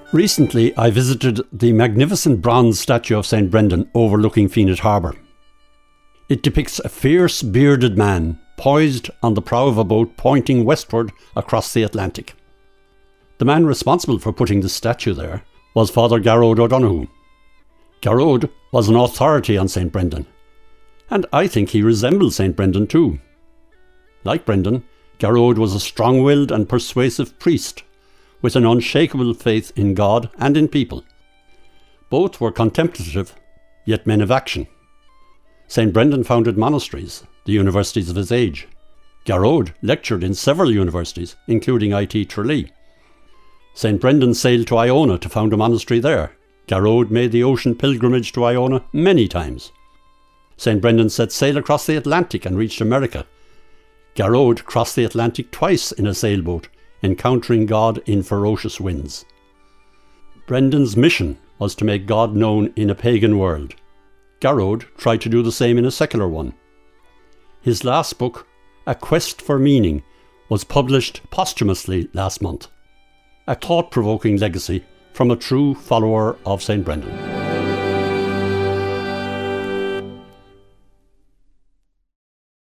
Recently, I visited the magnificent bronze statue of St. Brendan overlooking Fenit Harbour. It depicts a fierce, bearded man poised on the prow of a boat pointing westward across the Atlantic. The man responsible for putting the statue there was Father Gearóid O'Donoghue. Gearóid was an authority on St. Brendan, and I think he resembled St. Brendan too. Like Brendan, Gearóid was a strong-willed and persuasive priest with an unshakable faith in God and in people. Both were contemplative, yet men of action. St. Brendan founded monasteries, the universities of his age. Gearóid lectured in several universities, including IT Tralee. St. Brendan sailed to Iona to found a monastery there. Gearóid made the ocean pilgrimage to Iona many times. St. Brendan set sail across the Atlantic and reached America. Gearóid crossed the Atlantic twice in a sailboat, encountering God in ferocious winds. Brendan's mission was to make God known in a pagan world. Gearóid tried to do the same in a secular one. His last book, A Quest for Meaning, was published posthumously last month. A thought-provoking legacy from a true follower of St. Brendan.